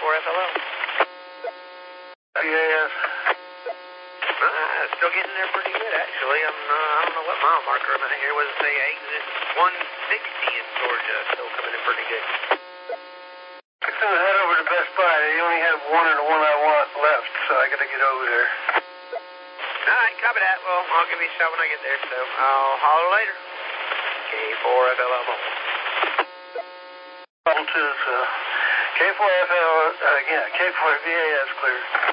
K4FLO. VAS. Still getting there pretty good, actually. I don't know what mile marker I'm at here. What does it say? Exit 160 in Georgia. Still coming in pretty good. I'm going to head over to Best Buy. They only have one of the one I want left, so I got to get over there. All right, copy that. Well, I'll give you a shot when I get there, so I'll holler later. K4FLO. K4FL, K4VAS clear.